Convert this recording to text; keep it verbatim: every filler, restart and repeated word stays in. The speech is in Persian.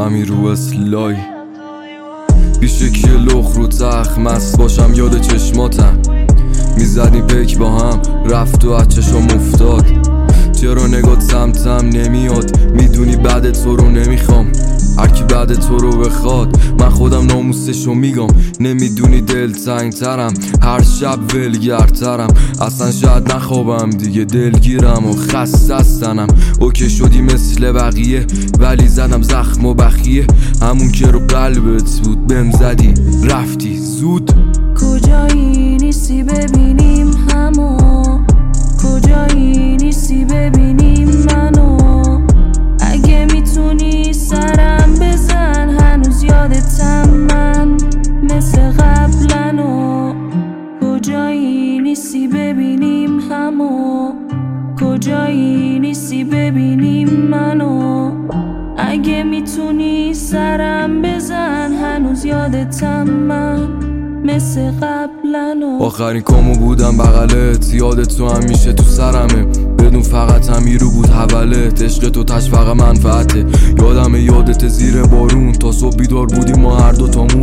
رو اسلای بیشکی لخ رو زخم است باشم یاد چشماتم میزدیم پیک با هم رفت و از چشم افتاد چرا نگات سمتم نمیاد میدونی بعد تو رو نمیخوام هرکی بعد تو رو بخواد من خودم ناموسشو میگم نمیدونی دل تنگترم هر شب ولگرترم اصلا شاید نخوابم دیگه دلگیرم و خسته استنم اوکی شدی مثل بقیه ولی زدم زخم و بخیه همون که رو قلبت بود بهم زدی رفتی زود کجایی نیستی ببینیم همو کجایی نیستی ببینیم منو اگه میتونی سرم بزن هنوز یادتم من مثل قبلنو کجایی نیستی ببینیم همو کجایی نیستی ببینیم منو اگه میتونی سرم بزن هنوز یادتم من مثل قبلنو آخرین کامو بودم بغلت یاد تو همیشه تو سرمه بدون فقط همیرو بود حولت عشق تو تش فقط منفعته یادم یادت زیر بارون تا صبح بیدار بودیم ما هر دو تامون